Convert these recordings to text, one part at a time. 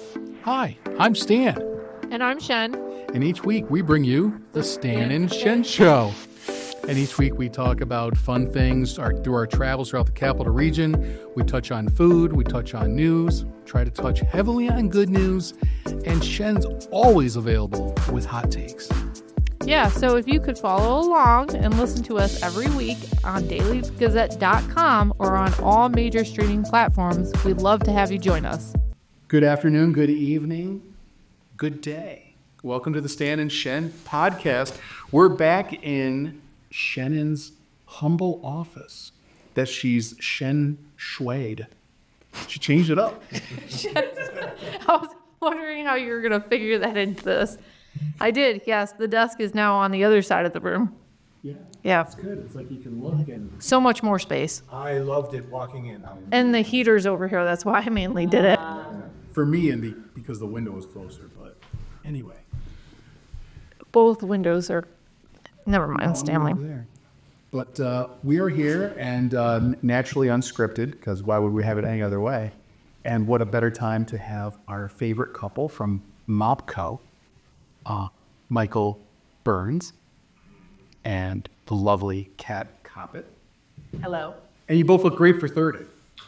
Hi, I'm Stan, And I'm Shen. and each week we bring you the Stan and Shen Show. And each week we talk about fun things through our travels throughout the capital region. We touch on food, we touch on news, try to touch heavily on good news, and Shen's always available with hot takes. Yeah, so if you could follow along and listen to us every week on dailygazette.com or on all major streaming platforms, we'd love to have you join us. Good afternoon, good evening, good day. Welcome to the Stan and Shen podcast. We're back in Shannon's humble office that she's Shen Shuied. She changed it up. I was wondering how you were going to figure that into this. I did, yes. The desk is now on the other side of the room. Yeah. It's good. It's like you can look and... So much more space. I loved it walking in. And the heater's over here. That's why I mainly did it. For me, because the window is closer, but anyway. Both windows are... Never mind, Stanley. But we are here and naturally unscripted, because why would we have it any other way? And what a better time to have our favorite couple from Mopco, Michael Burns and the lovely Kat Coppett. Hello. And you both look great for 30.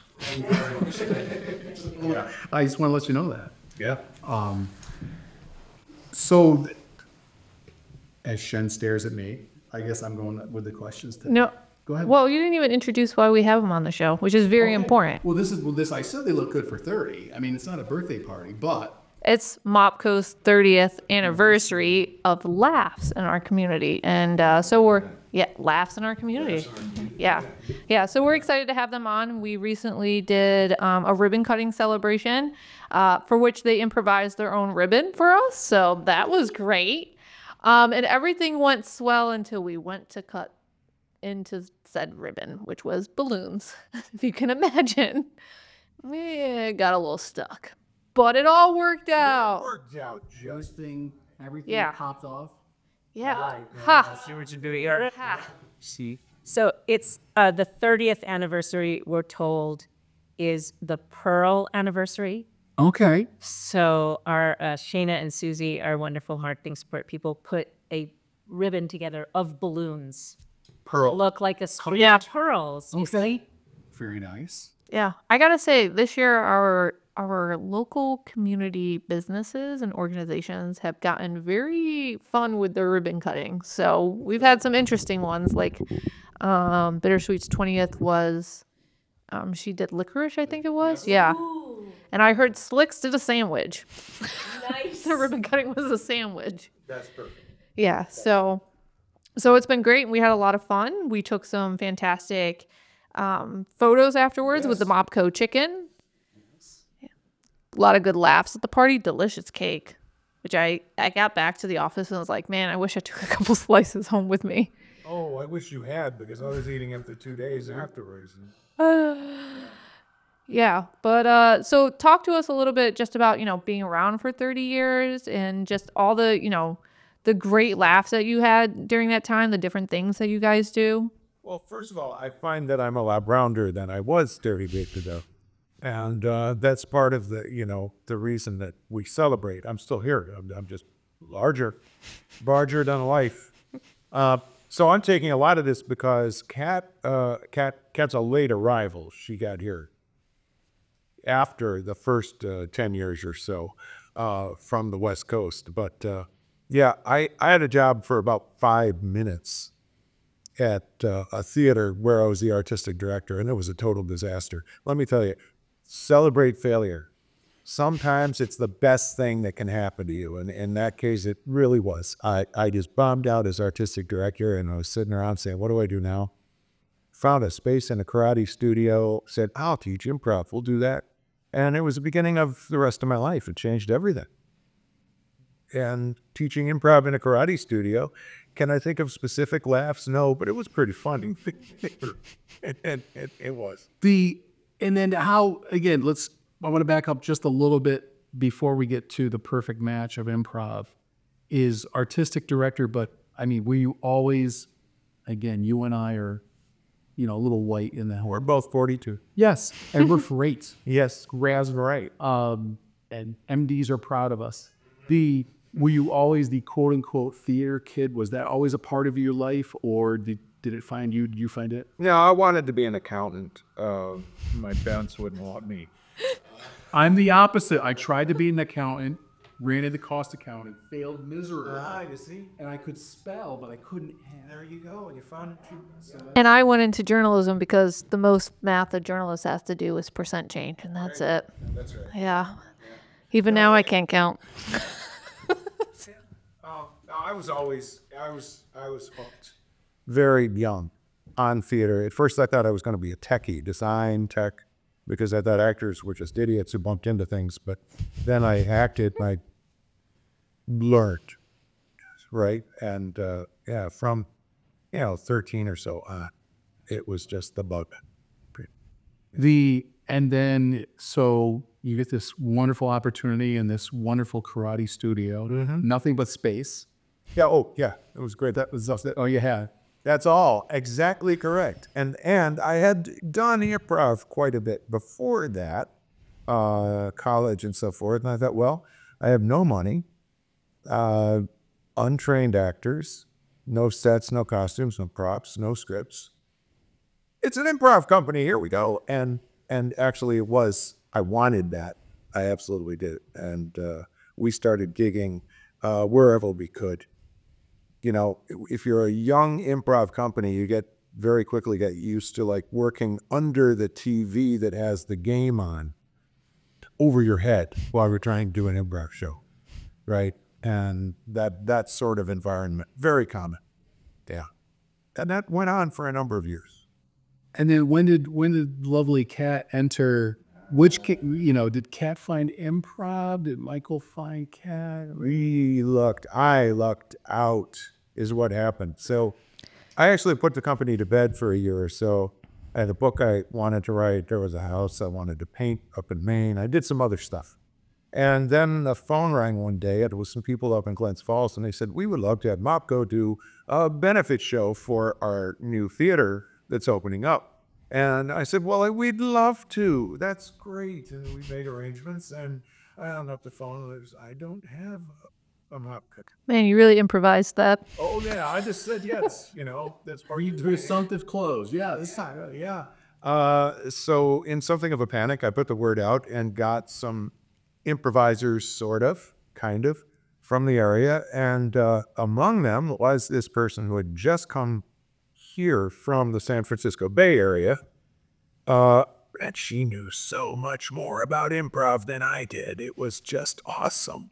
I just want to let you know that. Yeah. So, as Shen stares at me, I guess I'm going with the questions today. No. Go ahead. Well, you didn't even introduce why we have them on the show, which is very important. Well, this. I said they look good for 30. I mean, it's not a birthday party, but It's Mopco's 30th anniversary of laughs in our community. And laughs in our community. Yeah. So we're excited to have them on. We recently did a ribbon cutting celebration for which they improvised their own ribbon for us. So that was great. And everything went swell until we went to cut into said ribbon, which was balloons, if you can imagine. We got a little stuck. But it all worked out. Worked out just. everything Yeah. popped off. Yeah. Ha. See what you do here. Ha. See. So it's the 30th anniversary, we're told, is the Pearl anniversary. Okay. So our Shayna and Susie, our wonderful Heart Thing Support people, put a ribbon together of balloons. Pearl. Look like a string Yeah. of pearls. You see? Very nice. Yeah. I got to say, this year, our local community businesses and organizations have gotten very fun with their ribbon cutting. So we've had some interesting ones, like Bittersweet's 20th was, she did licorice, I think it was. Yeah. And I heard Slicks did a sandwich. Nice. The ribbon cutting was a sandwich. That's perfect. Yeah. So it's been great. We had a lot of fun. We took some fantastic photos afterwards with the Mopco chicken. A lot of good laughs at the party. Delicious cake, which I got back to the office and was like, man, I wish I took a couple slices home with me. Oh, I wish you had, because I was eating them for 2 days afterwards. Yeah, but so talk to us a little bit just about, being around for 30 years and just all the, the great laughs that you had during that time, the different things that you guys do. Well, first of all, I find that I'm a lot rounder than I was 30 years ago. And that's part of the reason that we celebrate. I'm still here. I'm just larger than life. So I'm taking a lot of this because Kat's a late arrival. She got here after the first 10 years or so from the West Coast. But I had a job for about 5 minutes at a theater where I was the artistic director, and it was a total disaster. Let me tell you, celebrate failure. Sometimes it's the best thing that can happen to you. And in that case, it really was. I just bombed out as artistic director, and I was sitting around saying, what do I do now? Found a space in a karate studio, said, I'll teach improv. We'll do that. And it was the beginning of the rest of my life. It changed everything. And teaching improv in a karate studio, can I think of specific laughs? No, but it was pretty funny. It was. And then how, again, I want to back up just a little bit before we get to the perfect match of improv, is artistic director, but I mean, were you always, again, you and I are, a little white in the We're both 42. Yes, and we're great. Yes, Raz right. and MDs are proud of us. Were you always the quote unquote theater kid? Was that always a part of your life, or did it find you? Did you find it? No, I wanted to be an accountant. My parents wouldn't want me. I'm the opposite. I tried to be an accountant, ran into cost accounting, failed miserably. You see? And I could spell, but I couldn't. There you go. You found it. And I went into journalism because the most math a journalist has to do is percent change, and that's it. That's right. Yeah. Even now I can't count. I was hooked. Very young on theater. At first I thought I was going to be a techie, design tech, because I thought actors were just idiots who bumped into things. But then I acted and I learned, right? And from 13 or so on, it was just the bug. And then so you get this wonderful opportunity in this wonderful karate studio. Nothing but space. Yeah. Oh, yeah. It was great. That was Oh, you had. That's all exactly correct. And I had done improv quite a bit before that, college and so forth. And I thought, well, I have no money, untrained actors, no sets, no costumes, no props, no scripts. It's an improv company. Here we go. And actually, it was. I wanted that. I absolutely did. And we started gigging wherever we could. You know, if you're a young improv company, you very quickly get used to like working under the TV that has the game on over your head while you're trying to do an improv show, right? And that sort of environment, very common. Yeah. And that went on for a number of years. And then when did lovely Kat enter? Did Kat find improv? Did Michael find Kat? I lucked out is what happened. So I actually put the company to bed for a year or so. I had a book I wanted to write. There was a house I wanted to paint up in Maine. I did some other stuff. And then the phone rang one day. It was some people up in Glens Falls, and they said, we would love to have Mopco do a benefit show for our new theater that's opening up. And I said, well, we'd love to. That's great. And we made arrangements, and I hung up the phone. And I don't have a Mopco. Man, you really improvised that. Oh, yeah, I just said yes. That's part of the Presumptive close. Yeah, this time. yeah. So in something of a panic, I put the word out and got some improvisers, kind of, from the area. And among them was this person who had just come here from the San Francisco Bay Area. And she knew so much more about improv than I did. It was just awesome.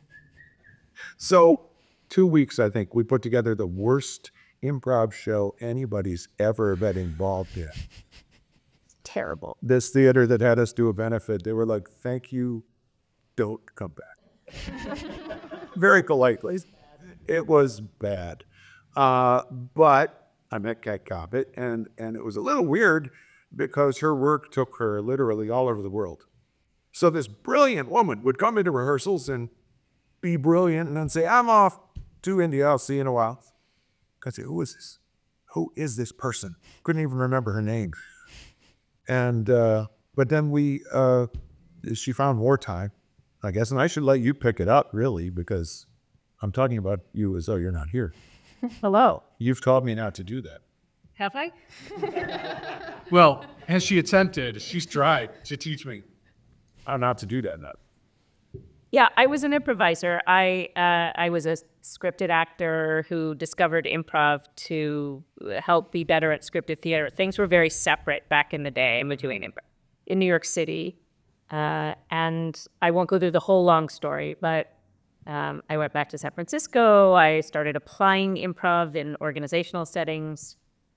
So 2 weeks, I think, we put together the worst improv show anybody's ever been involved in. Terrible. This theater that had us do a benefit, they were like, thank you, don't come back. Very politely. It was bad. But I met Kat Cobbett, and it was a little weird because her work took her literally all over the world. So this brilliant woman would come into rehearsals and be brilliant and then say, I'm off to India. I'll see you in a while. I say, who is this? Who is this person? Couldn't even remember her name. And but then she found more time, I guess, and I should let you pick it up, really, because I'm talking about you as though you're not here. Hello. You've taught me not to do that. Have I? Well, has she attempted? She's tried to teach me. How not to do that now. Yeah, I was an improviser. I was a scripted actor who discovered improv to help be better at scripted theater. Things were very separate back in the day. I'm doing improv in New York City. And I won't go through the whole long story, but I went back to San Francisco. I started applying improv in organizational settings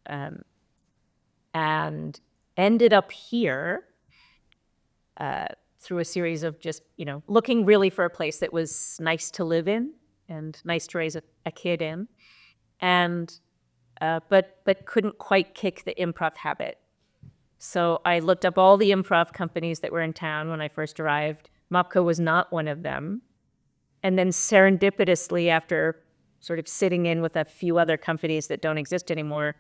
and ended up here through a series of just, looking really for a place that was nice to live in and nice to raise a kid in. And but couldn't quite kick the improv habit. So I looked up all the improv companies that were in town when I first arrived. Mopco was not one of them. And then serendipitously, after sort of sitting in with a few other companies that don't exist anymore,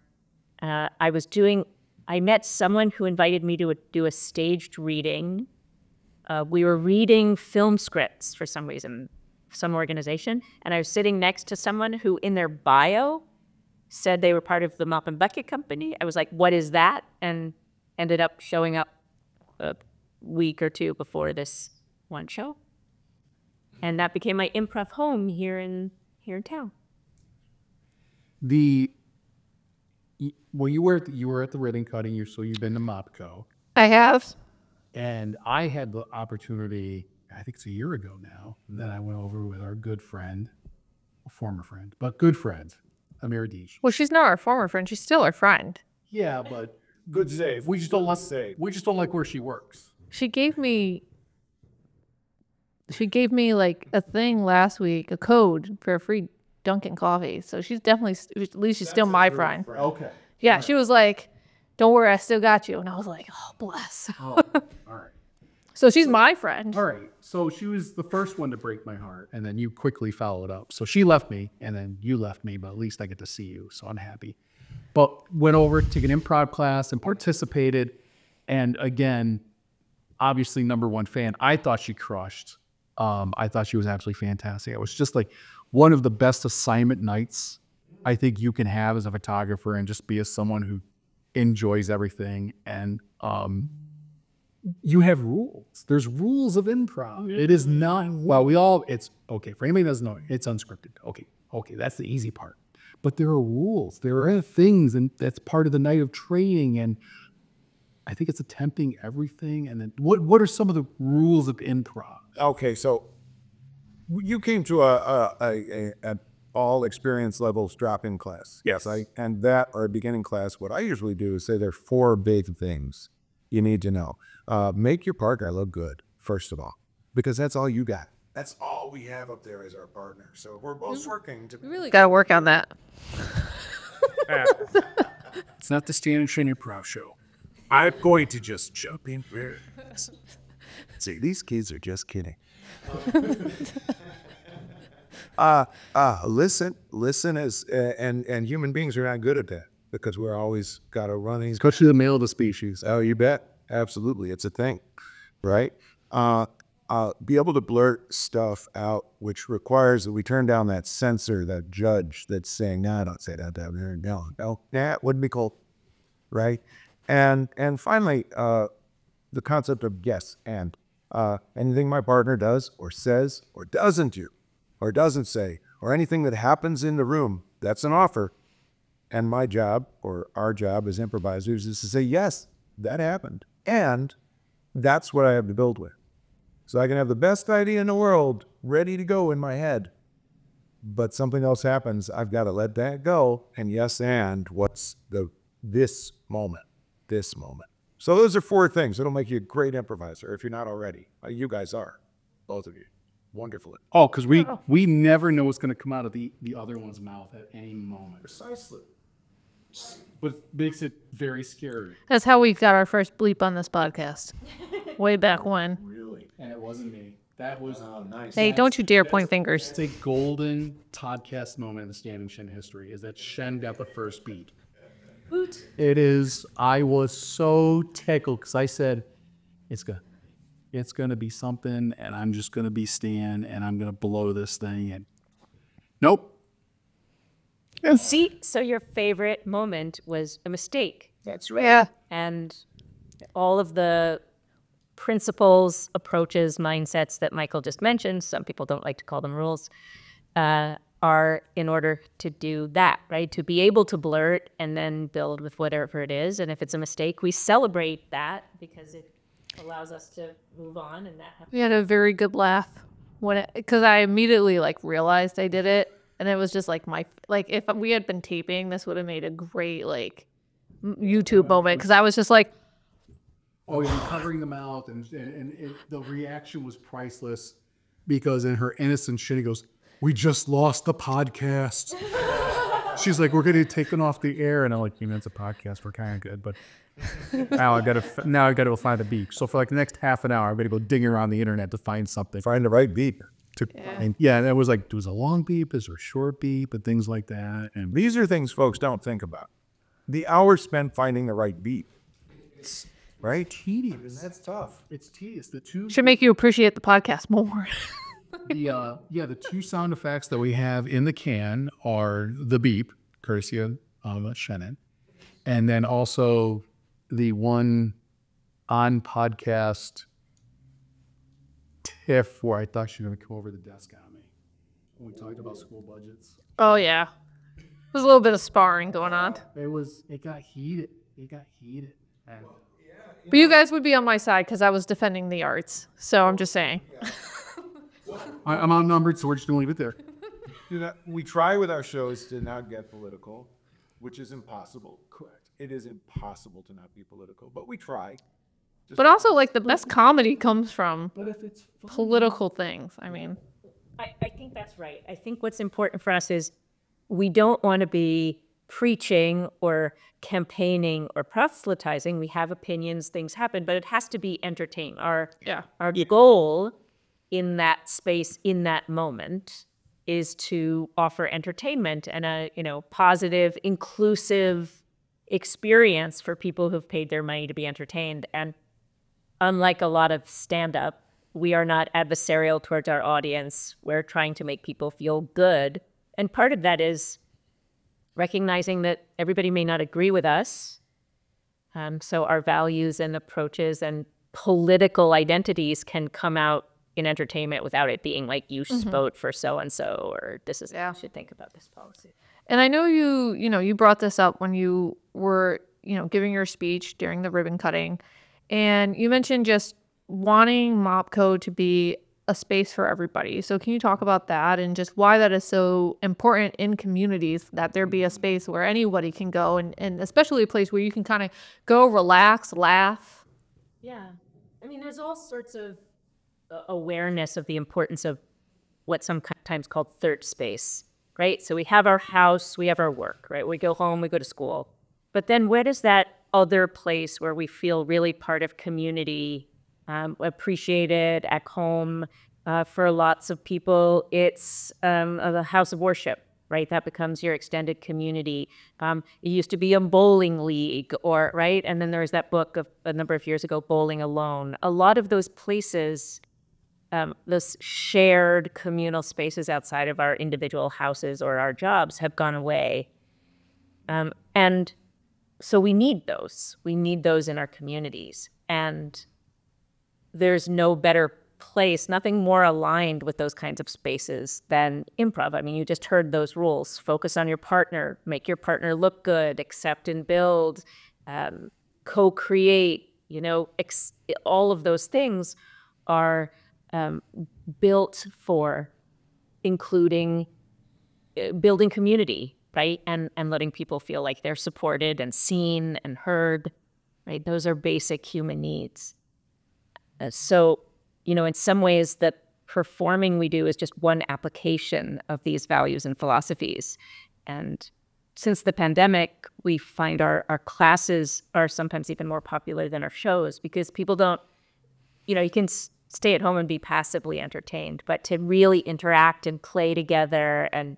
I met someone who invited me to do a staged reading we were reading film scripts for some reason, some organization, and I was sitting next to someone who in their bio said they were part of the Mop and Bucket Company. I was like, what is that? And ended up showing up a week or two before this one show. And that became my improv home here in town. Well, you were at the ribbon cutting, so you've been to Mopco. I have. And I had the opportunity, I think it's a year ago now, that I went over with our good friend, former friend, but good friend, Amir Deesh. Well, she's not our former friend. She's still our friend. Yeah, but Good save. we just don't like where she works. She gave me like a thing last week, a code for a free Dunkin' coffee. So she's definitely, at least she's still my friend. Okay. Yeah, she was like, "Don't worry, I still got you." And I was like, "Oh, bless." Oh, all right. So she's my friend. All right. So she was the first one to break my heart, and then you quickly followed up. So she left me, and then you left me, but at least I get to see you, so I'm happy. But went over, took an improv class, and participated. And again, obviously, #1 fan. I thought she crushed. I thought she was absolutely fantastic. It was just like one of the best assignment nights I think you can have as a photographer, and just be as someone who enjoys everything. And you have rules. There's rules of improv. It is not, well, it's okay. For anybody who doesn't know, it's unscripted. Okay, that's the easy part. But there are rules. There are things, and that's part of the night of training. And I think it's attempting everything. And then what are some of the rules of improv? Okay, so you came to an all experience levels drop-in class. Yes. And that, or a beginning class, what I usually do is say there are 4 big things you need to know. Make your partner look good, first of all, because that's all you got. That's all we have up there as our partner. So we're both working to. We really got to work on that. It's not the Stan and Shane Improv show. I'm going to just jump in here. See, these kids are just kidding. Listen as and human beings are not good at that because we're always got to run these. Especially the male of the species. Oh, you bet. Absolutely. It's a thing, right? Be able to blurt stuff out, which requires that we turn down that censor, that judge that's saying, "No, don't say that down there. No, it wouldn't be cool," right? And finally, the concept of yes and anything my partner does or says or doesn't do or doesn't say or anything that happens in the room, that's an offer. And my job or our job as improvisers is to say, yes, that happened. And that's what I have to build with. So I can have the best idea in the world ready to go in my head, but something else happens. I've got to let that go. And yes, and what's this moment. So those are 4 things that'll make you a great improviser if you're not already. You guys are, both of you. Wonderful. Oh, because we never know what's going to come out of the other one's mouth at any moment. Precisely. What makes it very scary. That's how we got our first bleep on this podcast. Way back when. Really? And it wasn't me. That was nice. Hey, don't you dare point fingers. It's a golden podcast moment in the Stan and Shen history, is that Shen got the first beat. It is. I was so tickled because I said, it's going to be something, and I'm just going to be Stan, and I'm going to blow this thing. And nope. See, so your favorite moment was a mistake. That's right. Yeah. And all of the principles, approaches, mindsets that Michael just mentioned, some people don't like to call them rules, are in order to do that, right? To be able to blurt and then build with whatever it is. And if it's a mistake, we celebrate that because it allows us to move on, and that happens. We had a very good laugh because I immediately realized I did it, and it was just if we had been taping, this would have made a great YouTube moment because I was just like, oh, you're covering the mouth, and the reaction was priceless because in her innocence, Shinny goes, "We just lost the podcast." She's like, "We're getting taken off the air," and I'm like, "It's a podcast. We're kind of good, but now I got to go find a beep." So for the next half an hour, I'm going to go digging around the internet to find something. Find the right beep. And it was like, was a long beep, is there a short beep, and things like that. And These are things folks don't think about. The hours spent finding the right beat. right? Tedious. That's tough. It's tedious. The two Should make you appreciate the podcast more. the two sound effects that we have in the can are the beep, courtesy of Shannon, and then also the one on podcast tiff where I thought she was going to come over the desk on me when we talked about school budgets. Oh yeah, there's a little bit of sparring going on. It got heated. And But you guys would be on my side because I was defending the arts. So I'm just saying. I'm outnumbered, so we're just going to leave it there. We try with our shows to not get political, which is impossible. Correct. It is impossible to not be political, but we try. But also, like, the best comedy comes from political things. I mean, I think that's right. I think what's important for us is we don't want to be preaching or campaigning or proselytizing. We have opinions, things happen, but it has to be entertaining. Our goal in that space, in that moment, is to offer entertainment and a positive, inclusive experience for people who've paid their money to be entertained. And unlike a lot of stand-up, we are not adversarial towards our audience. We're trying to make people feel good. And part of that is recognizing that everybody may not agree with us. So our values and approaches and political identities can come out in entertainment without it being like, you vote for so-and-so, or this is, you should think about this policy. and I know you brought this up when you were, giving your speech during the ribbon cutting. And you mentioned just wanting MOPCO to be a space for everybody. So can you talk about that and just why that is so important in communities, that there be a space where anybody can go and especially a place where you can kind of go relax, laugh? Yeah. I mean, there's all sorts of awareness of the importance of what's sometimes called third space, right? So we have our house, we have our work, right? We go home, we go to school. But then where does that other place where we feel really part of community, appreciated at home? For lots of people, it's the house of worship, right? That becomes your extended community. It used to be a bowling league, right? And then there was that book of a number of years ago, Bowling Alone. A lot of those places, those shared communal spaces outside of our individual houses or our jobs have gone away. And so we need those. We need those in our communities. And there's no better place, nothing more aligned with those kinds of spaces than improv. I mean, you just heard those rules. Focus on your partner, make your partner look good, accept and build, co-create, all of those things are built for including building community, right? And letting people feel like they're supported and seen and heard, right? Those are basic human needs. So, in some ways, the performing we do is just one application of these values and philosophies. And since the pandemic, we find our classes are sometimes even more popular than our shows because people don't, you can stay at home and be passively entertained, but to really interact and play together and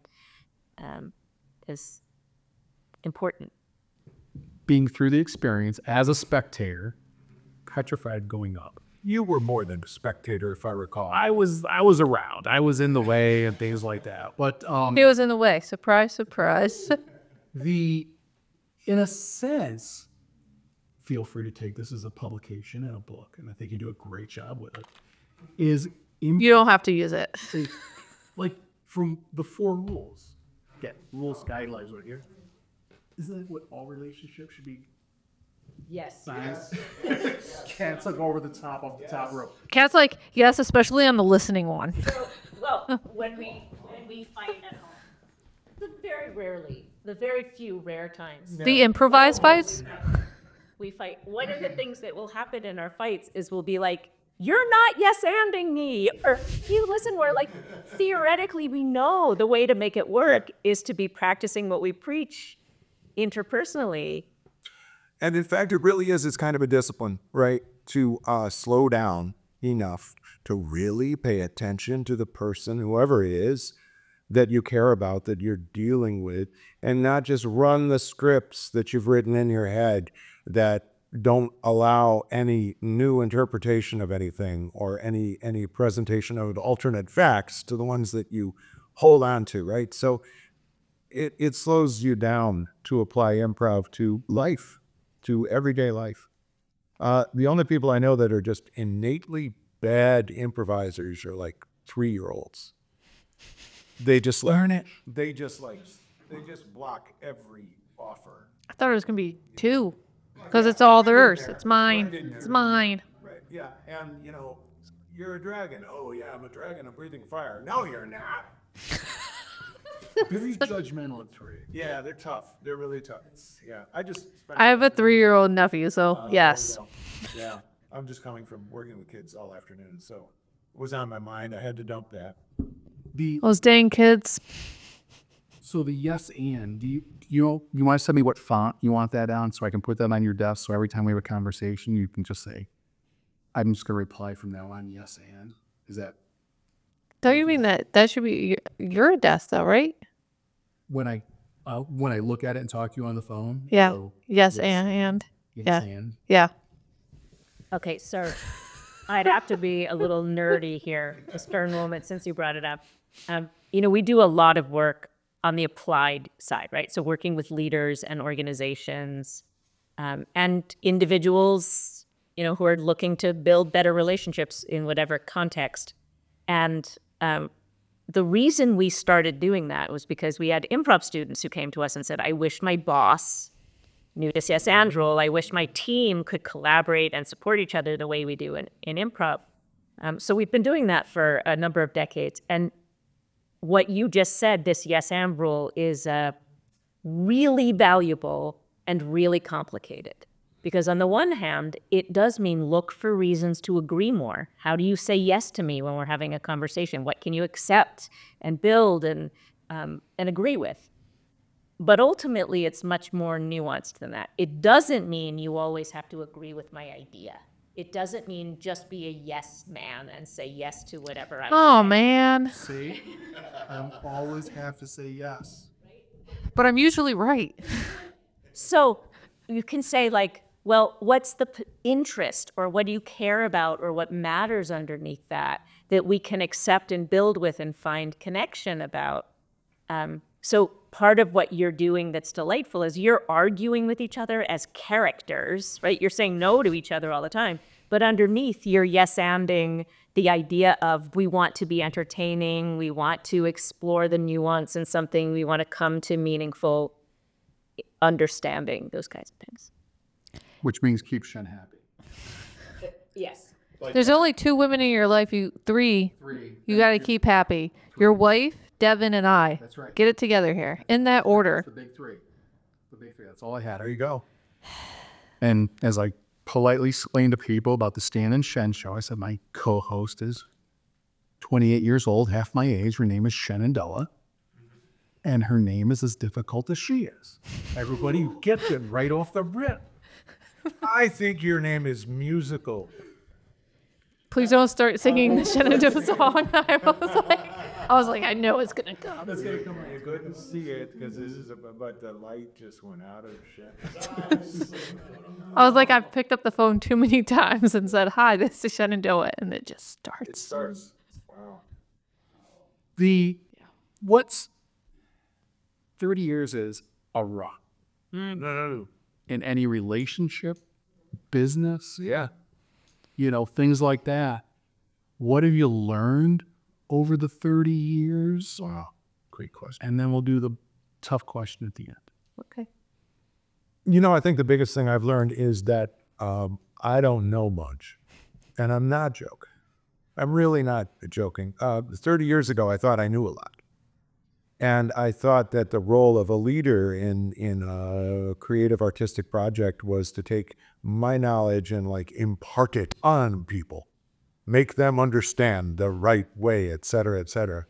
is important. Being through the experience as a spectator, petrified going up. You were more than a spectator, if I recall. I was around. I was in the way and things like that. But He was in the way. Surprise, surprise. in a sense, feel free to take this as a publication and a book, and I think you do a great job with it. You don't have to use it. Like from the 4 rules. Get rules, guidelines right here. Isn't that what all relationships should be? Yes. Science. Can't look over the top of the top rope. Cat's like, yes, especially on the listening one. Well, when we fight at home, the very few rare times The improvised fights? we fight, one of the things that will happen in our fights is we'll be like, you're not yes-anding me, or you listen, we're like, theoretically, we know the way to make it work is to be practicing what we preach interpersonally. And in fact, it really is. It's kind of a discipline, right? To slow down enough to really pay attention to the person, whoever it is, that you care about, that you're dealing with, and not just run the scripts that you've written in your head that don't allow any new interpretation of anything or any presentation of alternate facts to the ones that you hold on to, right? So it slows you down to apply improv to life, to everyday life. The only people I know that are just innately bad improvisers are like 3-year-olds. They just learn it. They just block every offer. I thought it was gonna be 2, because it's all theirs. It's mine. It's mine. Right. Yeah. And you're a dragon. Oh yeah, I'm a dragon. I'm breathing fire. No, you're not. Very judgmental at 3. Yeah, they're tough. They're really tough. Yeah. I have a 3-year-old nephew, so yes. Yeah. I'm just coming from working with kids all afternoon, so it was on my mind. I had to dump that. Those dang kids. So the yes and, do you, You want to tell me what font you want that on so I can put that on your desk so every time we have a conversation, you can just say, I'm just going to reply from now on, yes and. Is that Don't you mean that should be your desk though, right? when I look at it and talk to you on the phone? Yeah. So, Yes, and. yes Yeah. and. Yeah. Okay, sir. I'd have to be a little nerdy here, a stern moment, since you brought it up. We do a lot of work on the applied side, right? So working with leaders and organizations and individuals, who are looking to build better relationships in whatever context. And the reason we started doing that was because we had improv students who came to us and said, I wish my boss knew this yes and rule. I wish my team could collaborate and support each other the way we do in improv. So we've been doing that for a number of decades. And what you just said, this yes and rule, is really valuable and really complicated. Because on the one hand, it does mean look for reasons to agree more. How do you say yes to me when we're having a conversation? What can you accept and build and agree with? But ultimately, it's much more nuanced than that. It doesn't mean you always have to agree with my idea. It doesn't mean just be a yes man and say yes to whatever I Oh man. See? I always have to say yes. But I'm usually right. So you can say well, what's the interest, or what do you care about, or what matters underneath that we can accept and build with and find connection about? So part of what you're doing that's delightful is you're arguing with each other as characters, right? You're saying no to each other all the time. But underneath, you're yes-anding the idea of we want to be entertaining, we want to explore the nuance in something, we want to come to meaningful understanding, those kinds of things. which means keep Shen happy? Yes. There's only 2 women in your life. Three. You got to keep happy. Your wife, Devin, and I. That's right. Get it together here in that order. The big three. That's all I had. There you go. And as I politely explained to people about the Stan and Shen show, I said my co-host is 28 years old, half my age. Her name is Shenandoah. And her name is as difficult as she is. Everybody gets it right off the rip. I think your name is musical. Please don't start singing the Shenandoah song. I was like, I know it's gonna come. You couldn't see it because but the light just went out of Shen. I was like, I've picked up the phone too many times and said, hi, this is Shenandoah, and it just starts. Wow. What's 30 years is a rock No. in any relationship, business, Yeah. Things like that. What have you learned over the 30 years? Wow. Great question. And then we'll do the tough question at the end. Okay. I think the biggest thing I've learned is that I don't know much. And I'm not joking. I'm really not joking. 30 years ago, I thought I knew a lot. And I thought that the role of a leader in a creative artistic project was to take my knowledge and impart it on people, make them understand the right way, et cetera, et cetera.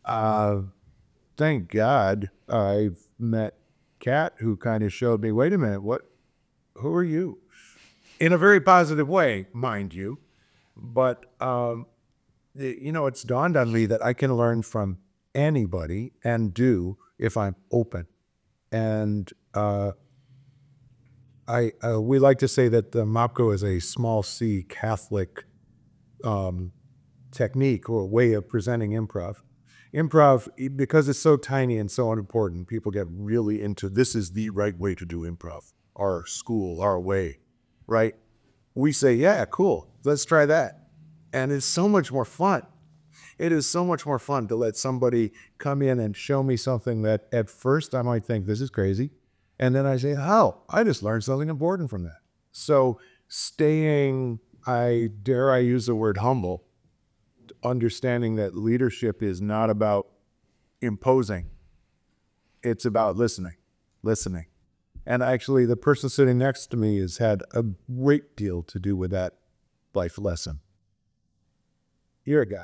Thank God I've met Kat, who kind of showed me, wait a minute, who are you? In a very positive way, mind you. But, it's dawned on me that I can learn from anybody and do if I'm open. And we like to say that the MOPCO is a small C Catholic technique or way of presenting improv. Improv, because it's so tiny and so unimportant, people get really into this is the right way to do improv, our school, our way, right? We say, yeah, cool, let's try that. And it's so much more fun. It is so much more fun to let somebody come in and show me something that at first I might think this is crazy. And then I say, oh, I just learned something important from that. So staying, I use the word humble, understanding that leadership is not about imposing. It's about listening. And actually the person sitting next to me has had a great deal to do with that life lesson. You're a guy.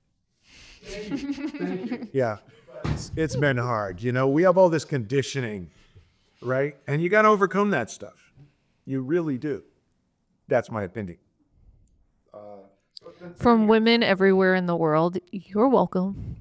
Yeah, it's been hard. You know, we have all this conditioning, right? And you got to overcome that stuff. You really do. That's my opinion. From women everywhere in the world, you're welcome.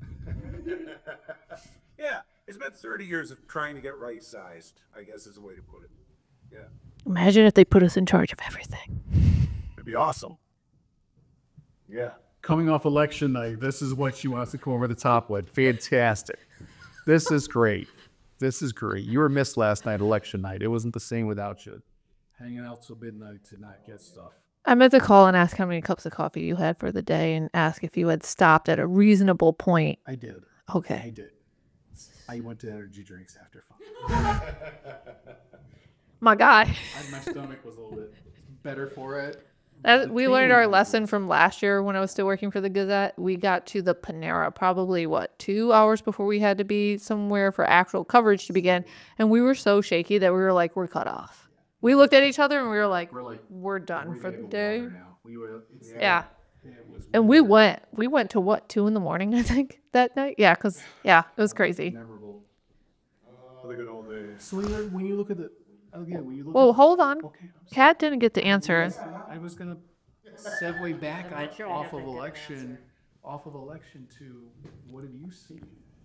Yeah, it's been 30 years of trying to get right-sized, I guess is the way to put it. Yeah, Imagine if they put us in charge of everything. it'd be awesome. Yeah. Coming off election night, this is what she wants to come over the top with. Fantastic. This is great. You were missed last night, election night. It wasn't the same without you. Hanging out till midnight to not get stuff. I meant to call and ask how many cups of coffee you had for the day and ask if you had stopped at a reasonable point. I did. Okay. I did. I went to energy drinks after fun. My guy. My stomach was a little bit better for it. We learned our lesson from last year when I was still working for the Gazette. We got to the Panera probably, 2 hours before we had to be somewhere for actual coverage to begin. And we were so shaky that we were like, we're cut off. We looked at each other and we were like, we're done for the day. Now. We were. Yeah. And we went to 2 a.m, I think, that night? Yeah, it was crazy. Memorable. The good old days. So when you look at the when you look Whoa, hold on. Okay. Kat didn't get to answer. I was gonna segue back off of election to what have you seen?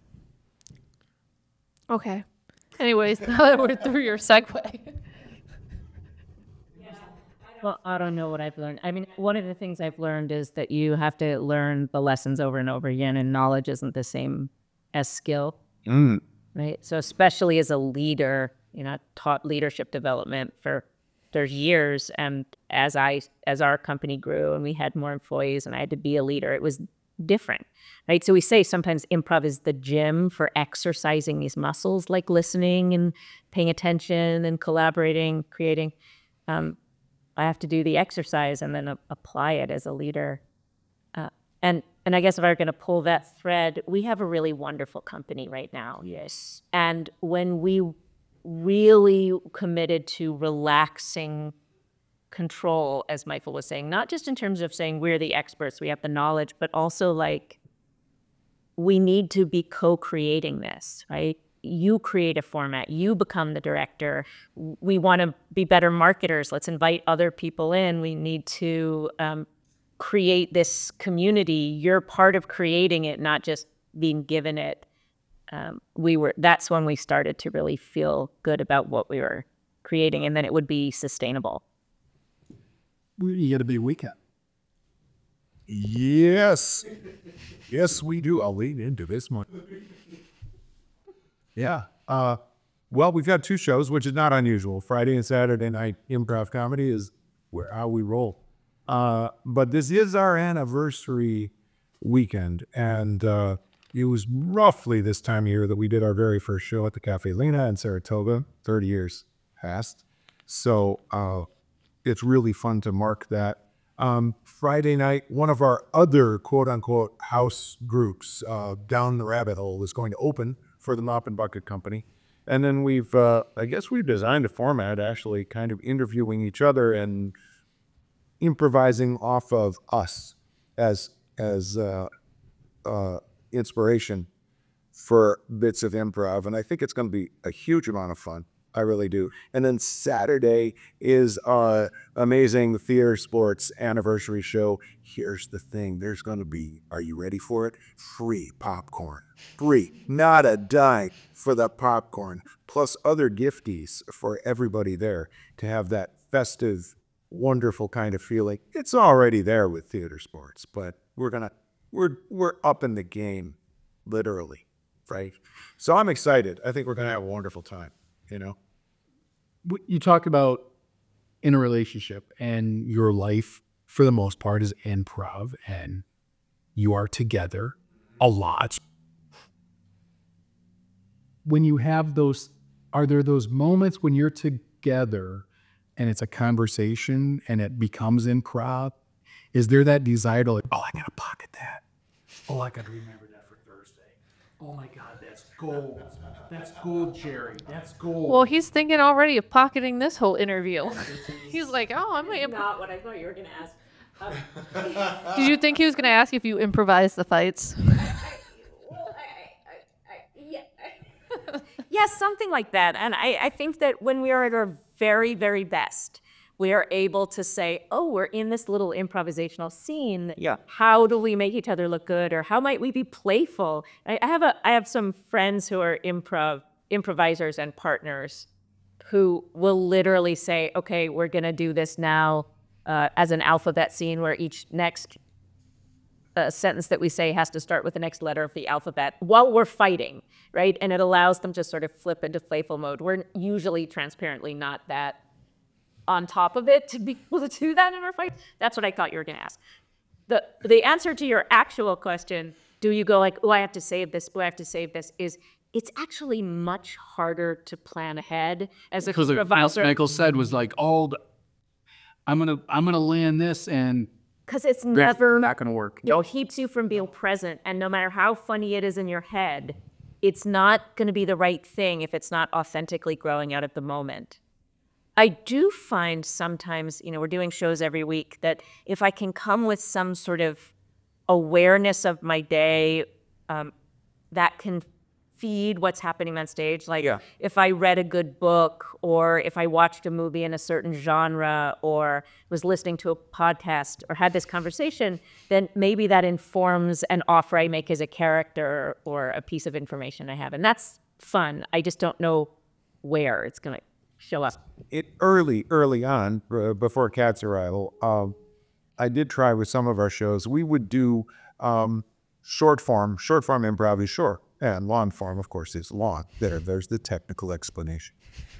Okay. Anyways, now that we're through your segue. Well, I don't know what I've learned. I mean, one of the things I've learned is that you have to learn the lessons over and over again, and knowledge isn't the same as skill, right? So especially as a leader, I taught leadership development for years, and as our company grew and we had more employees and I had to be a leader, it was different, right? So we say sometimes improv is the gym for exercising these muscles, like listening and paying attention and collaborating, creating. I have to do the exercise and then apply it as a leader. And I guess if I were going to pull that thread, we have a really wonderful company right now. Yes. And when we really committed to relaxing control, as Michael was saying, not just in terms of saying we're the experts, we have the knowledge, but also like we need to be co-creating this, right? You create a format, you become the director. We want to be better marketers. Let's invite other people in. We need to create this community. You're part of creating it, not just being given it. That's when we started to really feel good about what we were creating, and then it would be sustainable. You get a big weekend. Yes. Yes, we do. I'll lean into this one. Yeah. Well, we've got 2 shows, which is not unusual. Friday and Saturday night improv comedy is how we roll. But this is our anniversary weekend, and it was roughly this time of year that we did our very first show at the Cafe Lena in Saratoga. 30 years past. So it's really fun to mark that. Friday night, one of our other quote-unquote house groups, Down the Rabbit Hole, is going to open for the Mop and Bucket Company. And then we've designed a format, actually, kind of interviewing each other and improvising off of us as inspiration for bits of improv. And I think it's going to be a huge amount of fun. I really do. And then Saturday is our amazing theater sports anniversary show. Here's the thing. There's going to be, are you ready for it? Free popcorn. Free. Not a dime for the popcorn. Plus other gifties for everybody there to have that festive, wonderful kind of feeling. It's already there with theater sports, but we're up in the game, literally, right? So I'm excited. I think we're going to have a wonderful time, you know? You talk about in a relationship, and your life for the most part is improv, and you are together a lot. When you have those, are there those moments when you're together and it's a conversation and it becomes improv? Is there that desire to like, oh, I gotta pocket that. Oh, I gotta remember that for Thursday. Oh my God, that's gold. That's gold, Jerry. That's gold. Well, he's thinking already of pocketing this whole interview. He's like, oh, I'm gonna. Not what I thought you were going to ask. Did you think he was gonna ask if you improvise the fights? Yes, something like that. And I think that when we are at our very, very best, we are able to say, oh, we're in this little improvisational scene. Yeah. How do we make each other look good? Or how might we be playful? I have some friends who are improvisers and partners who will literally say, okay, we're going to do this now as an alphabet scene where each next sentence that we say has to start with the next letter of the alphabet while we're fighting, right? And it allows them to sort of flip into playful mode. We're usually transparently not that on top of it to be able to do that in our fight. That's what I thought you were going to ask. The answer to your actual question, do you go like, oh, I have to save this, oh, I have to save this, is it's actually much harder to plan ahead as a Because what improviser. Michael said was like, oh, I'm gonna land this, and Because it's that's never not gonna work. it keeps you from being present, and no matter how funny it is in your head, it's not going to be the right thing if it's not authentically growing out at the moment. I do find sometimes, we're doing shows every week, that if I can come with some sort of awareness of my day, that can feed what's happening on stage. Like if I read a good book, or if I watched a movie in a certain genre, or was listening to a podcast, or had this conversation, then maybe that informs an offer I make as a character or a piece of information I have. And that's fun. I just don't know where it's going to show up. Early on, before Kat's arrival, I did try with some of our shows. We would do short form improv is short, and long form, of course, is long. There's the technical explanation.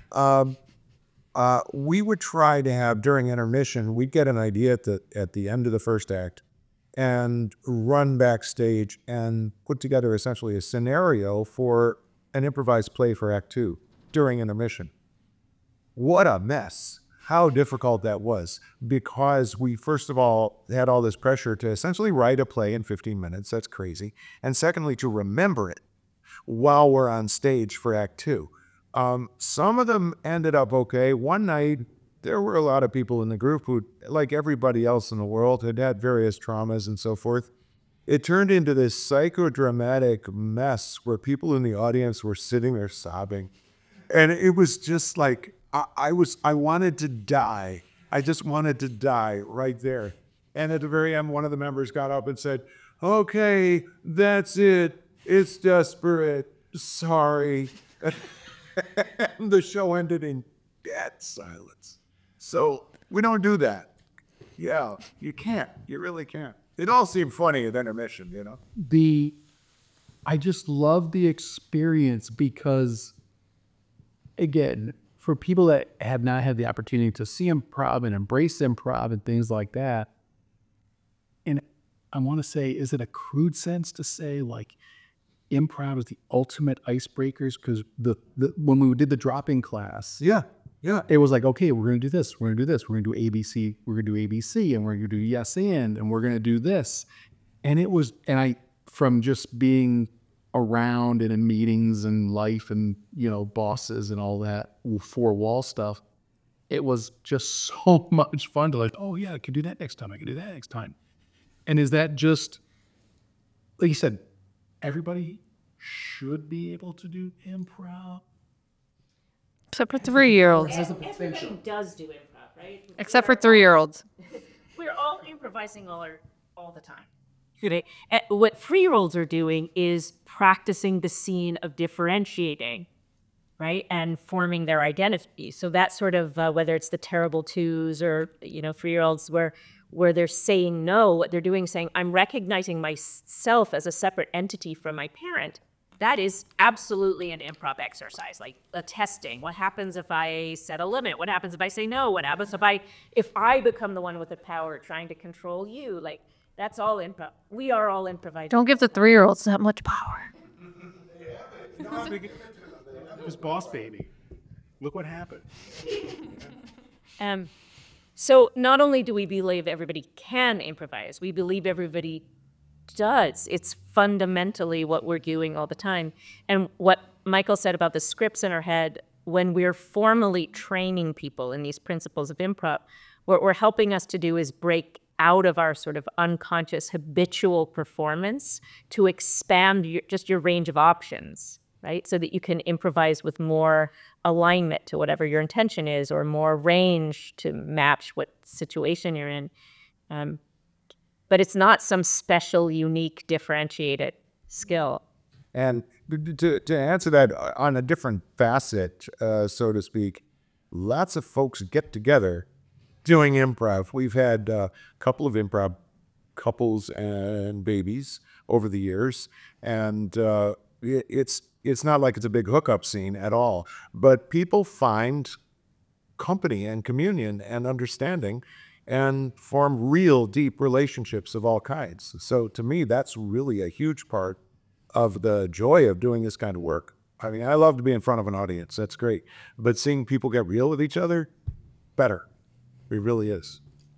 We would try to have, during intermission, we'd get an idea at the end of the first act and run backstage and put together essentially a scenario for an improvised play for Act 2 during intermission. What a mess. How difficult that was, because we, first of all, had all this pressure to essentially write a play in 15 minutes. That's crazy. And secondly, to remember it while we're on stage for Act 2. Some of them ended up okay. One night, there were a lot of people in the group who, like everybody else in the world, had had various traumas and so forth. It turned into this psychodramatic mess where people in the audience were sitting there sobbing. And it was just like, I wanted to die. I just wanted to die right there. And at the very end, one of the members got up and said, okay, that's it. It's desperate. Sorry. And the show ended in dead silence. So we don't do that. Yeah, you can't. You really can't. It all seemed funny at intermission, I just love the experience because, again, for people that have not had the opportunity to see improv and embrace improv and things like that, and I want to say, is it a crude sense to say like improv is the ultimate icebreakers? Because when we did the drop-in class, it was like, okay, we're going to do this, we're going to do this, we're going to do ABC, we're going to do ABC, and we're going to do yes and we're going to do this, and it was, and I, from just being around and in meetings and life and, bosses and all that four wall stuff, it was just so much fun to like, oh yeah, I could do that next time. I could do that next time. And is that just, like you said, everybody should be able to do improv? Except for 3-year-olds. Everybody does do improv, right? Except for 3-year-olds. We're all improvising all the time. What 3-year-olds are doing is practicing the scene of differentiating, right, and forming their identity. So that's sort of whether it's the terrible twos or 3-year-olds where they're saying no, what they're doing, saying I'm recognizing myself as a separate entity from my parent. That is absolutely an improv exercise, like a testing. What happens if I set a limit? What happens if I say no? What happens if I become the one with the power trying to control you? Like, that's all improv. We are all improvising. Don't give the 3-year-olds that much power. Just boss baby. Look what happened. So not only do we believe everybody can improvise, we believe everybody does. It's fundamentally what we're doing all the time. And what Michael said about the scripts in our head, when we're formally training people in these principles of improv, what we're helping us to do is break out of our sort of unconscious habitual performance to expand your range of options, right? So that you can improvise with more alignment to whatever your intention is, or more range to match what situation you're in. But it's not some special, unique, differentiated skill. And to answer that on a different facet, so to speak, lots of folks get together doing improv. We've had a couple of improv couples and babies over the years, and it's not like it's a big hookup scene at all. But people find company and communion and understanding and form real deep relationships of all kinds. So to me, that's really a huge part of the joy of doing this kind of work. I mean, I love to be in front of an audience. That's great. But seeing people get real with each other, better. It really is.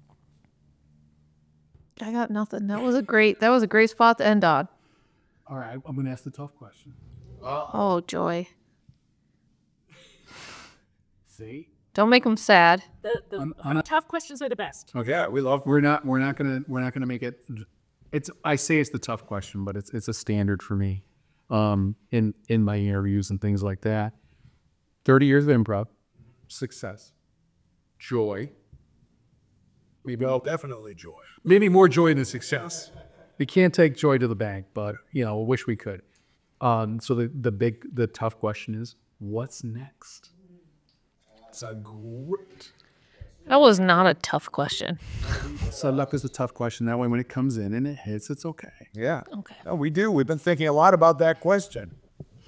I got nothing. That was a great spot to end on. All right, I'm going to ask the tough question. Oh, joy. See? Don't make them sad. The tough questions are the best. Okay, yeah, we're not gonna make it. I say it's the tough question, but it's a standard for me, in my interviews and things like that. 30 years of improv, success, joy. Definitely joy. Maybe more joy than success. We can't take joy to the bank, but I wish we could. So the tough question is, what's next? It's a great. That was not a tough question. So luck is a tough question. That way, when it comes in and it hits, it's okay. Yeah. Okay. No, we do. We've been thinking a lot about that question.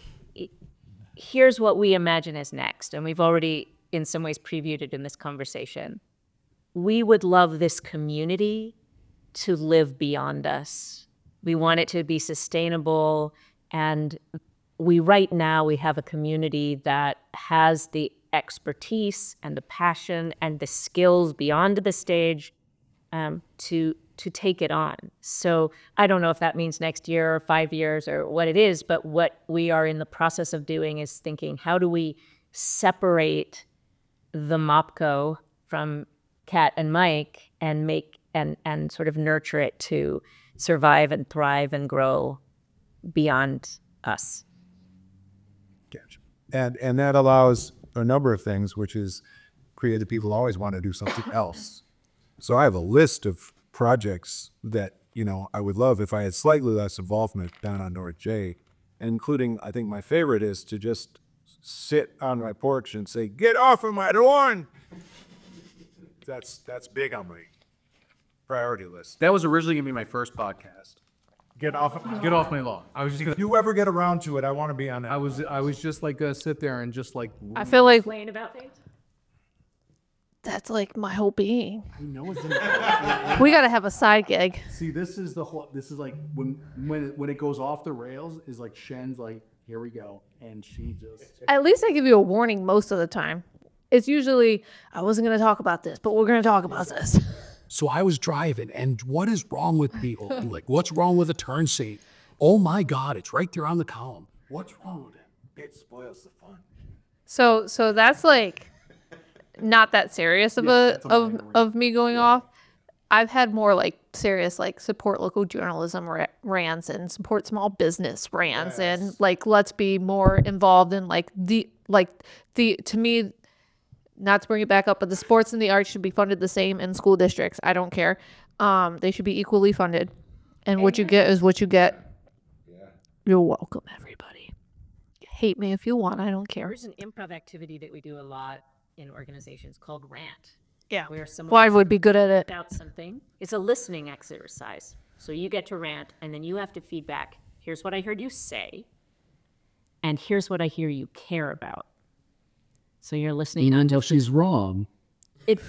Here's what we imagine is next, and we've already in some ways previewed it in this conversation. We would love this community to live beyond us. We want it to be sustainable, and right now we have a community that has the expertise and the passion and the skills beyond the stage to take it on. So I don't know if that means next year or 5 years or what it is, but what we are in the process of doing is thinking, how do we separate the MOPCO from Kat and Mike and make and sort of nurture it to survive and thrive and grow beyond us. Gotcha. And that allows a number of things, which is creative people always want to do something else. So I have a list of projects that, I would love if I had slightly less involvement down on North J, including, I think my favorite is to just sit on my porch and say, "Get off of my lawn." That's big on my priority list. That was originally gonna be my first podcast. Get off my lawn. I was just gonna. If you ever get around to it, I want to be on it. I was just like gonna sit there and just like. I feel like Explain about things. that's like my whole being. No, it's We got to have a side gig. See, this is like when it goes off the rails is like Shen's like, here we go, and she just. At least I give you a warning most of the time. It's usually, I wasn't going to talk about this, but we're going to talk about this. So I was driving, and what is wrong with people? Like, what's wrong with a turn seat? Oh my God, it's right there on the column. What's wrong with it? It spoils the fun. So that's like not that serious of me going off. I've had more like serious like support local journalism rants and support small business rants and like let's be more involved in like the Like to me, not to bring it back up, but the sports and the arts should be funded the same in school districts. I don't care. They should be equally funded. And what you get is what you get. You're welcome, everybody. Hate me if you want. I don't care. There's an improv activity that we do a lot in organizations called rant. Yeah. Where someone Well, I would be good at it. about something. It's a listening exercise. So you get to rant, and then you have to feedback. Here's what I heard you say, and here's what I hear you care about. So you're listening Until she's wrong. It.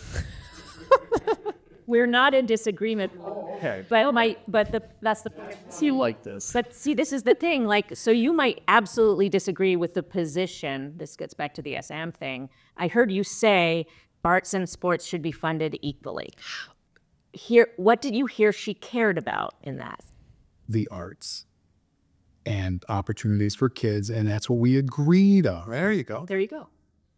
We're not in disagreement. Okay. That's the. You like this. But see, this is the thing. Like, so you might absolutely disagree with the position. This gets back to the SM thing. I heard you say arts and sports should be funded equally. What did you hear she cared about in that? The arts and opportunities for kids, and that's what we agreed on. There you go. There you go.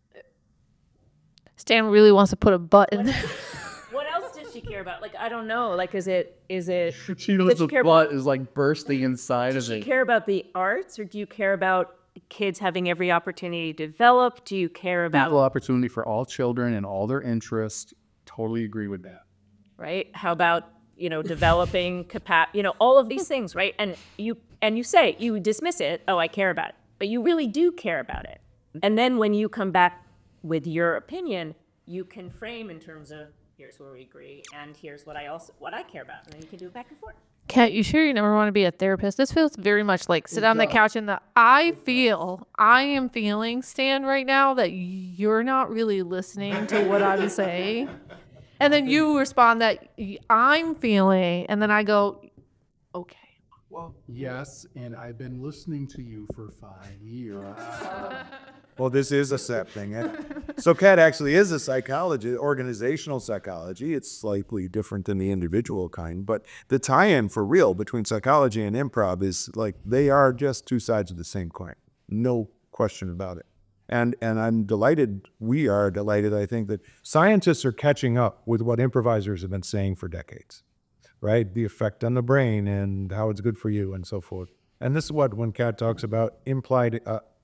Stan really wants to put a button. What else does she care about? Like, I don't know. Like, is it? She knows the care butt is like bursting inside of Do you it. care about the arts, or do you care about kids having every opportunity to develop? Do you care about Equal opportunity for all children and all their interests. Totally agree with that. right? How about, developing capacity, all of these things, right? And you say, you dismiss it, oh, I care about it, but you really do care about it. And then when you come back with your opinion, you can frame in terms of, here's where we agree, and here's what I care about, and then you can do it back and forth. Kat, you sure you never want to be a therapist? This feels very much like sit on the couch and I am feeling, Stan, right now that you're not really listening to what I'm saying. And then you respond that I'm feeling, and then I go, okay. Well, yes, and I've been listening to you for 5 years. Well, this is a SEP thing. So Kat actually is a psychologist, organizational psychology. It's slightly different than the individual kind, but the tie-in for real between psychology and improv is like they are just two sides of the same coin. No question about it. And I'm delighted, we are delighted, I think, that scientists are catching up with what improvisers have been saying for decades, right? The effect on the brain and how it's good for you and so forth. And this is what, when Kat talks about applied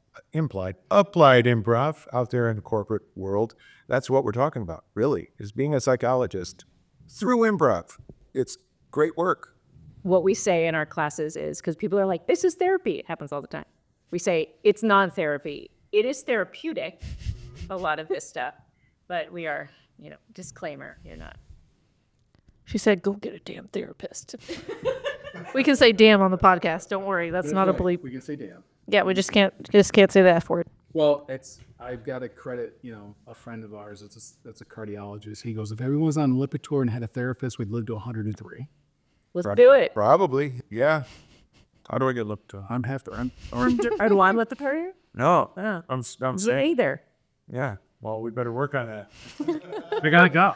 improv out there in the corporate world, that's what we're talking about, really, is being a psychologist through improv. It's great work. What we say in our classes is, because people are like, this is therapy. It happens all the time. We say, it's non-therapy. It is therapeutic, a lot of this stuff, but we are, disclaimer, you're not. She said, go get a damn therapist. We can say damn on the podcast. Don't worry. That's not a bleep. We can say damn. Yeah, we just can't say the F word. Well, I've got to credit, a friend of ours that's a cardiologist. He goes, if everyone was on Lipitor and had a therapist, we'd live to 103. Let's do it. Probably, yeah. How do I get looked to? I'm half the Or do I let the party? No, Yeah. I'm Me saying, either. yeah. Well, we better work on that. We gotta go.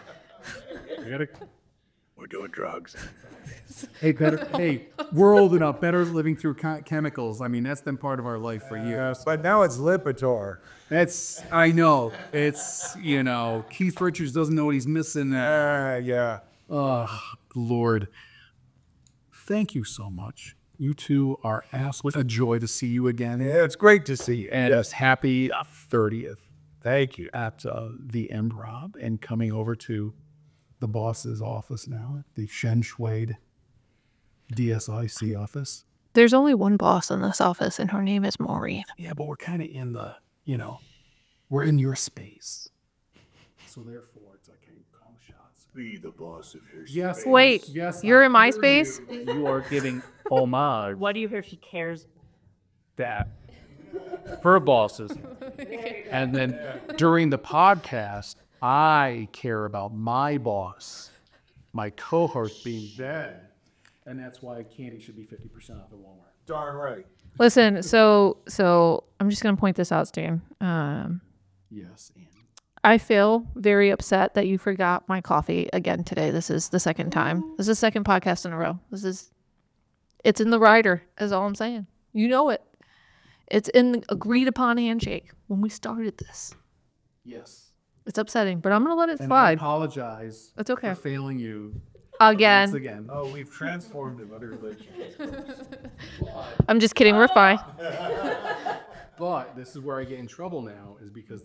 We're doing drugs. Hey, we're old enough. Better living through chemicals. I mean, that's been part of our life for years. But now it's Lipitor. I know. It's, Keith Richards doesn't know what he's missing. Yeah. Oh, Lord. Thank you so much. You two are absolutely a joy to see you again. Yeah, it's great to see you. And happy 30th Thank you. at the Improv and coming over to the boss's office now, the Shen Schwade DSIC office. There's only one boss in this office, and her name is Maureen. Yeah, but we're kind of in the, we're in your space. So therefore, it's like, hey, call shots. Be the boss of your Yes. Wait, Yes. you're in my space? You are giving homage What do you hear she cares? that for bosses. And then during the podcast, I care about my boss, my cohort being dead. And that's why candy should be 50% off at Walmart. Darn right. Listen, so I'm just gonna point this out, Stan. Yes, and I feel very upset that you forgot my coffee again today. This is the second time. This is the second podcast in a row. It's in the rider, is all I'm saying. You know it. It's in the agreed upon handshake when we started this. yes. It's upsetting, but I'm gonna let it And I slide. apologize It's okay. for failing you Again. once again. Oh, we've transformed him utterly. I'm just kidding. We're fine. But this is where I get in trouble now, is because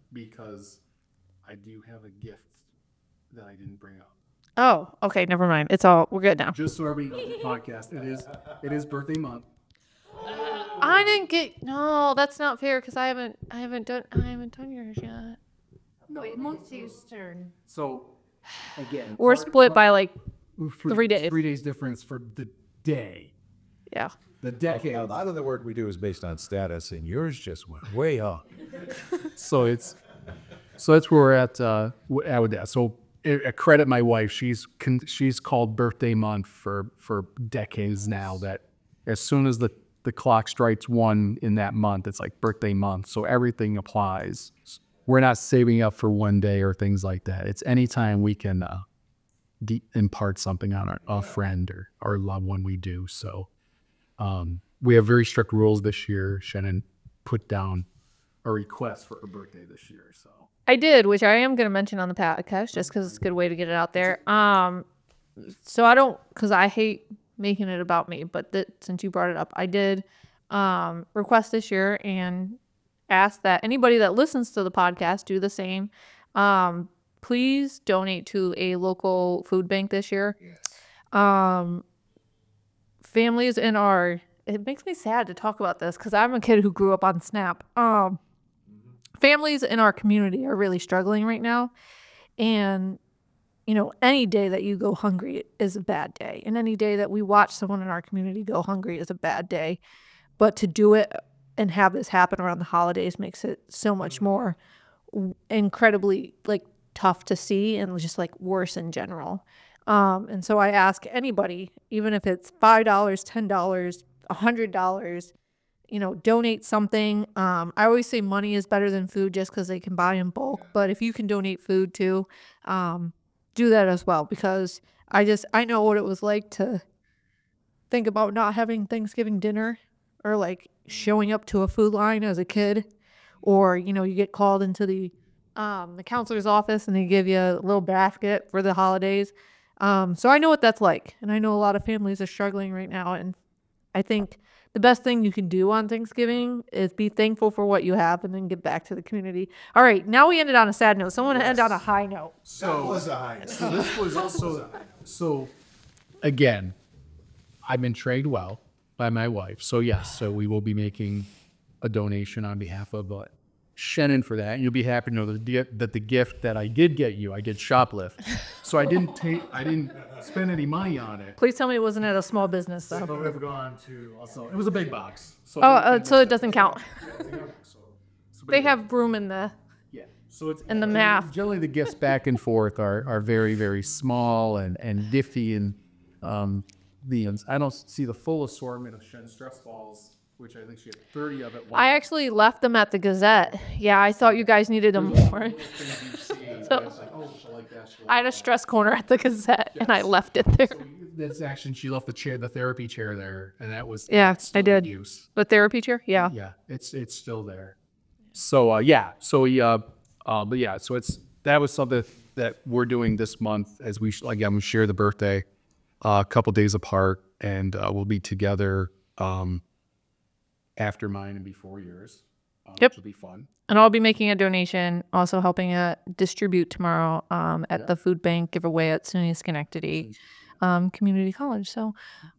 I do have a gift that I didn't bring up. Oh, okay, never mind. We're good now. Just so everybody knows, the podcast. It is birthday month. I didn't get. No, that's not fair because I haven't done yours yet. So again, We're split by like, for 3 days. 3 days difference for the day. yeah. The decade. A lot of the work we do is based on status, and yours just went way up. So that's where we're at with that. So I credit my wife. She's called birthday month for decades now. That as soon as the clock strikes 1 in that month, it's like birthday month. So everything applies. We're not saving up for one day or things like that. It's anytime we can impart something on a friend or our loved one, we do. So we have very strict rules this year. Shannon put down a request for her birthday this year. So I did, which I am going to mention on the podcast just because it's a good way to get it out there. So I don't, because I hate making it about me, but since you brought it up, I did request this year and ask that anybody that listens to the podcast do the same. Please donate to a local food bank this year. Families it makes me sad to talk about this because I'm a kid who grew up on SNAP. Families in our community are really struggling right now. And, any day that you go hungry is a bad day. And any day that we watch someone in our community go hungry is a bad day. But to do it and have this happen around the holidays makes it so much more incredibly tough to see and just worse in general. And so I ask anybody, even if it's $5, $10, $100, donate something. I always say money is better than food just because they can buy in bulk. But if you can donate food too, do that as well, because I know what it was like to think about not having Thanksgiving dinner or showing up to a food line as a kid, or, you get called into the counselor's office and they give you a little basket for the holidays. So I know what that's like. And I know a lot of families are struggling right now. And I think the best thing you can do on Thanksgiving is be thankful for what you have and then give back to the community. All right, now we ended on a sad note. Someone end on a high note. So this was also so again, I've been trained well by my wife. So yes, so we will be making a donation on behalf of Shannon for that. And you'll be happy to know that the gift that I did get you, I did shoplift. So I didn't spend any money on it. Please tell me it wasn't at a small business though. So we've gone to also, it was a big box. So So it doesn't count. so They have room in the yeah. So it's in the math. Generally, the gifts back and forth are very, very small and nifty, and I don't see the full assortment of Shen stress balls, which I think she had 30 of it. I actually left them at the Gazette. Yeah, I thought you guys needed them more. I had a stress corner at the Gazette, and I left it there. That's actually, she left the therapy chair there, and that was Yeah, still I did. in use. The therapy chair? Yeah. Yeah, it's still there. So but yeah, so that was something that we're doing this month as we again we share the birthday a couple days apart, and we'll be together after mine and before yours. Yep. Which will be fun. And I'll be making a donation, also helping distribute tomorrow at the food bank giveaway at SUNY Schenectady Community College. So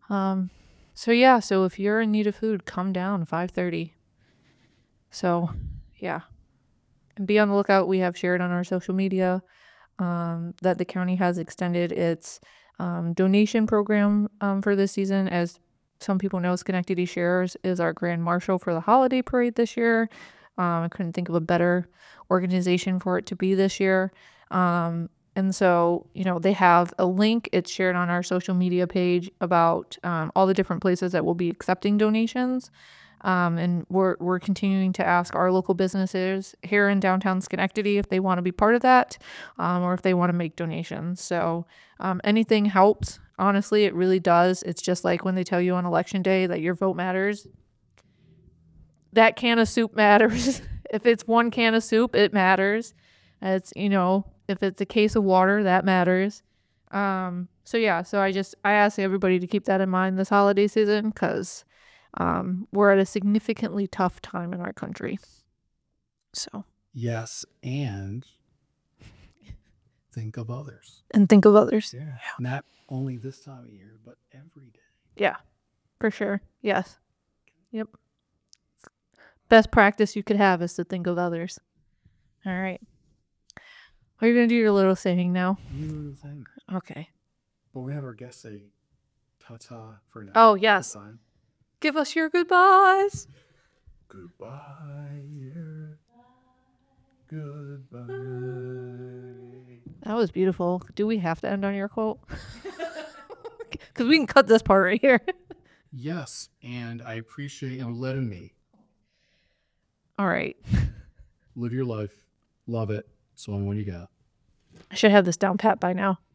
if you're in need of food, come down 5:30. So, yeah. And be on the lookout. We have shared on our social media that the county has extended its donation program for this season. As some people know, Schenectady Shares is our grand marshal for the holiday parade this year. I couldn't think of a better organization for it to be this year. And so, they have a link. It's shared on our social media page about all the different places that will be accepting donations. And we're continuing to ask our local businesses here in downtown Schenectady if they want to be part of that, or if they want to make donations. So anything helps. Honestly, it really does. It's just like when they tell you on election day that your vote matters. That can of soup matters. If it's one can of soup, it matters. It's, if it's a case of water, that matters. So I ask everybody to keep that in mind this holiday season, because We're at a significantly tough time in our country. So, Yes, and think of others. and think of others. Yeah. Not only this time of year, but every day. Yeah, for sure. Yes. Yep. Best practice you could have is to think of others. All right. Are you going to do your little saying now? You know the thing. Okay. But we have our guests say ta-ta for now. Oh, yes. Time. Give us your goodbyes. Goodbye, dear. Goodbye. That was beautiful. Do we have to end on your quote? Because we can cut this part right here. Yes, and I appreciate you letting me All right. live your life, love it. So what you got? I should have this down pat by now.